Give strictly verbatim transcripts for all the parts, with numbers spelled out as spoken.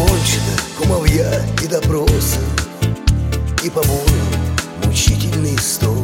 Закончены кумовья и допросы, и по бурам мучительный стой.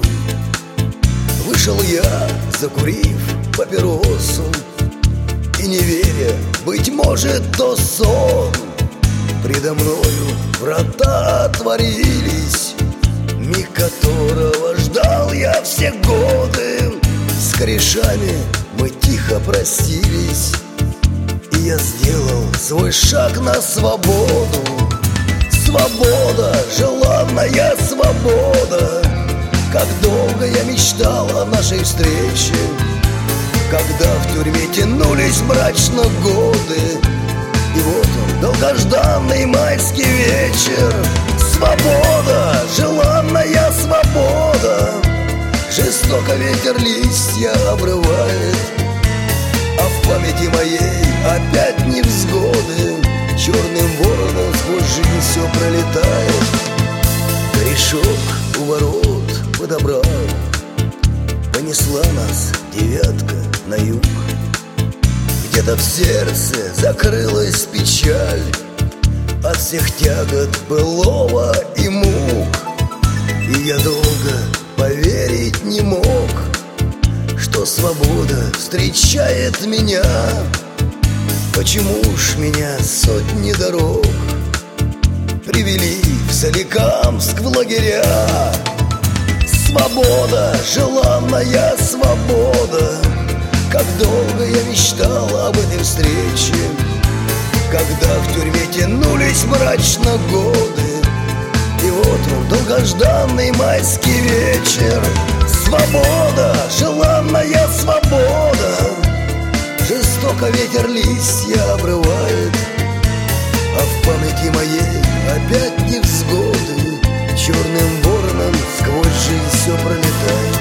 Вышел я, закурив папиросу, и не веря, быть может, то сон. Предо мною врата отворились, миг которого ждал я все годы. С корешами мы тихо простились, и я сделал свой шаг на свободу. Свобода, желанная свобода, как долго я мечтал о нашей встрече, когда в тюрьме тянулись мрачно годы. И вот он, долгожданный майский вечер. Свобода, желанная свобода, жестоко ветер листья обрывает, а в памяти моей опять невзгоды. Черным вороном сквозь жизнь все пролетает. Корешок у ворот подобрал, понесла нас девятка на юг. Где-то в сердце закрылась печаль от всех тягот былого и мук. И я долго поверить не мог, что свобода встречает меня. Почему ж меня сотни дорог привели в Соликамск в лагеря? Свобода, желанная свобода, как долго я мечтал об этой встрече, когда в тюрьме тянулись мрачно годы. И вот он, долгожданный майский вечер. Свобода, желанная свобода, жестоко ветер листья обрывает, а в памяти моей опять невзгоды. Черным вороном сквозь жизнь все пролетает.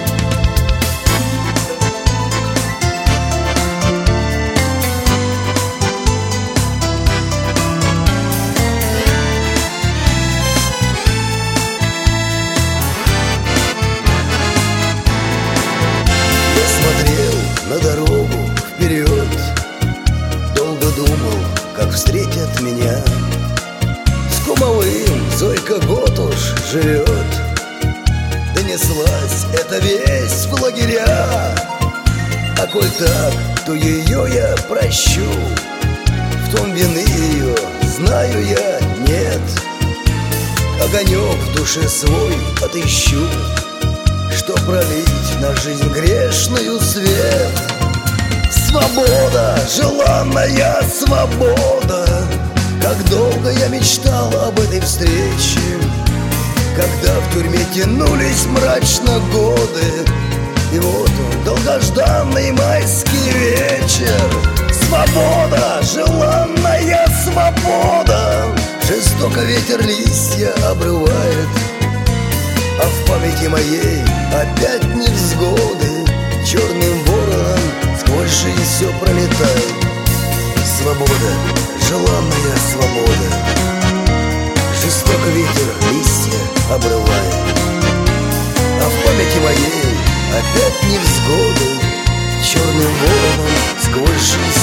На дорогу вперед, долго думал, как встретят меня. С кумовым Зойка год уж живет. Донеслась эта весть в лагеря, а коль так, то ее я прощу. В том вины ее, знаю я, нет. Огонек в душе свой отыщу, что пролить на жизнь грешную свет. Свобода, желанная свобода, как долго я мечтал об этой встрече, когда в тюрьме тянулись мрачно годы. И вот он, долгожданный майский вечер. Свобода, желанная свобода, жестоко ветер листья обрывает, а в памяти моей опять невзгоды. Черным вороном сквозь жизнь все пролетает. Свобода, желанная свобода, жестоко ветер листья обрывает, а в памяти моей опять невзгоды. Черным вороном сквозь жизнь